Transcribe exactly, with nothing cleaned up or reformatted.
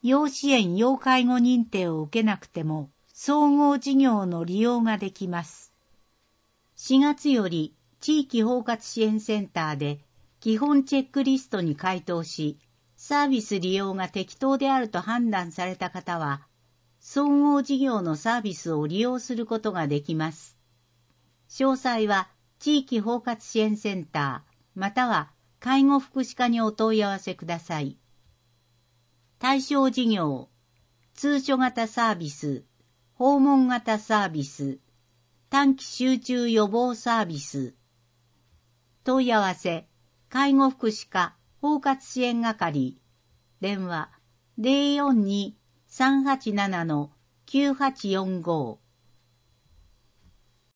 要支援要介護認定を受けなくても総合事業の利用ができます。しがつより地域包括支援センターで基本チェックリストに回答し、サービス利用が適当であると判断された方は、総合事業のサービスを利用することができます。詳細は地域包括支援センターまたは介護福祉課にお問い合わせください。対象事業、通所型サービス、訪問型サービス、短期集中予防サービス。問い合わせ、介護福祉課包括支援係、電話 ゼロよんに さんはちなな きゅうはちよんご